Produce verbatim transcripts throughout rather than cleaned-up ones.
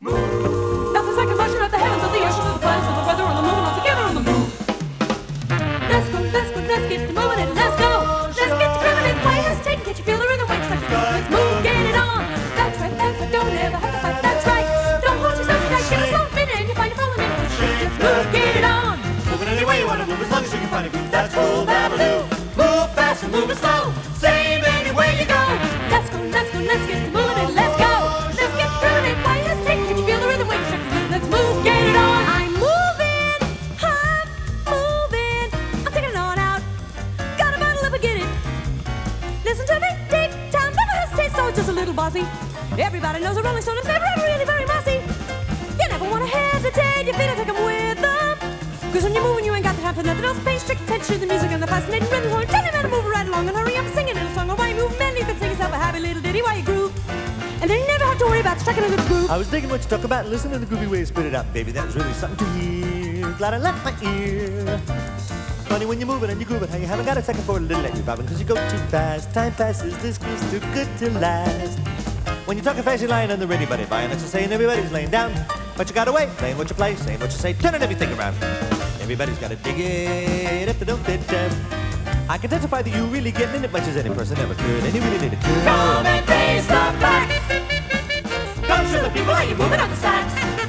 That's the second motion of the heavens, of the ocean, of the planets, of the weather, and the moving all together on the move. Let's go, let's go, let's get to moving and let's go. Let's get to grooving and why hesitate? Can't you feel the rhythm? Wait, let's move, get it on. That's right, that's right, don't ever have to fight. That's right. Don't hold yourself tight, give us a minute and you find you're falling in. Let's move, get it on. Moving any way you want to move, as long as you can find a groove. That's cool, that'll do. Move fast and move it slow. Same any way you go. Let's go, let's go, let's get to moving and let's go. Let's get grooving and why hesitate? Can't you feel the rhythm? Wait, let's move, get it on. I'm moving, I'm moving. I'm taking it on out. Got a bottle up and get it. Listen to me, take time, never hesitate, so it's just a little bossy. Everybody knows a Rolling Stone is never ever really very bossy. You never want to hesitate, you feel it, take 'em with them. Cause when you're moving, you ain't got the time for nothing else. Pay strict attention to the music and the fascinating rhythm. So tell me, man, move right along and hurry up, sing a little song. Or while you move, man, you can sing yourself a happy little ditty while you groove. And then you never have to worry about striking a good groove. I was digging what you talk about and listening to the groovy way you spit it out, baby. That was really something to hear. Glad I left my ear. Funny when you're moving and you groove it, how you haven't got a second for a little let you bobbing. Cause you go too fast, time passes, this groove's too good to last. When you're talking fast, you're lying on the ready, buddy. Buying what you say and everybody's laying down. But you got away, playing what you play, saying what you say, turning everything around. Everybody's gotta dig it if they don't fit them. I can testify that you really get in it much as any person ever could, and you really need it too. Come and face the facts. Come show the people how you moving on the sax.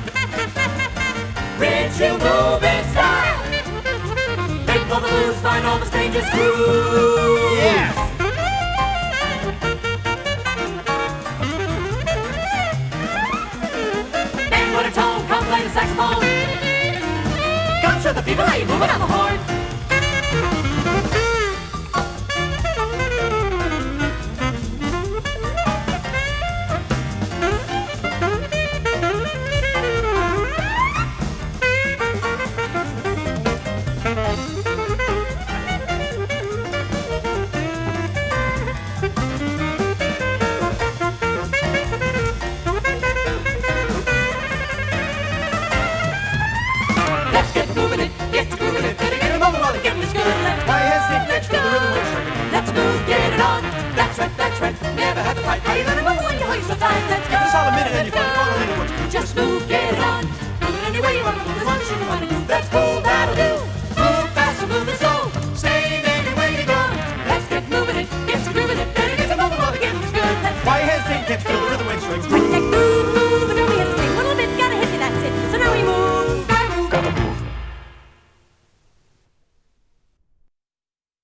Rich, you move in style. Make all the moves, find all the strangest grooves. Yes! And what a tone, come play the saxophone. Come show the people how you moving on the horn.